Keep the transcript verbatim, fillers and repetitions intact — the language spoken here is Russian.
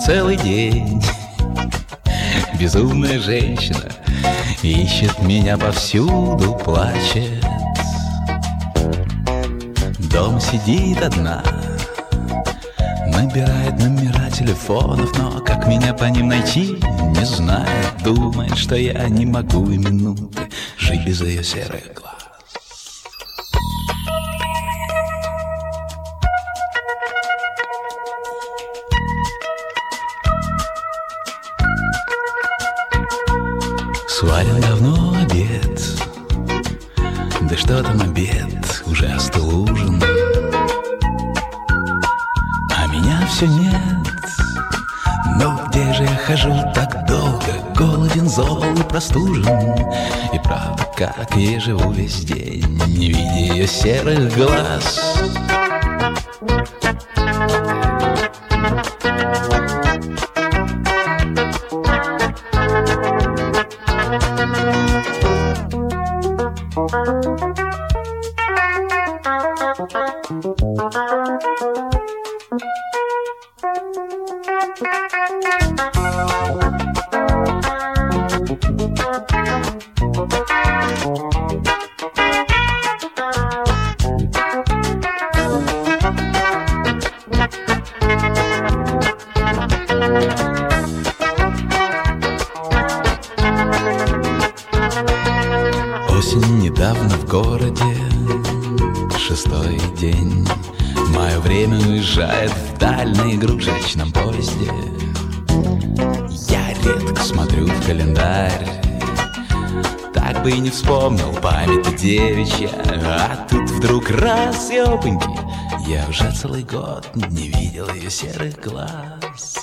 целый день. Безумная женщина ищет меня повсюду, плачет. Дома сидит одна, набирает номера телефонов, но как меня по ним найти, не знает. Думает, что я не могу и минуты жить без ее серых глаз. Сварен давно обед, да что там обед, уже остыл ужин, а меня все нет. Ну где же я хожу так долго, голоден, зол и простужен? И правда, как я живу весь день, не видя ее серых глаз. Осень недавно в городе, шестой день. Мое время уезжает вдаль на игрушечном поезде. Я редко смотрю в календарь, так бы и не вспомнил, память девичья. А тут вдруг раз, ёпаньки, я уже целый год не видел ее серых глаз.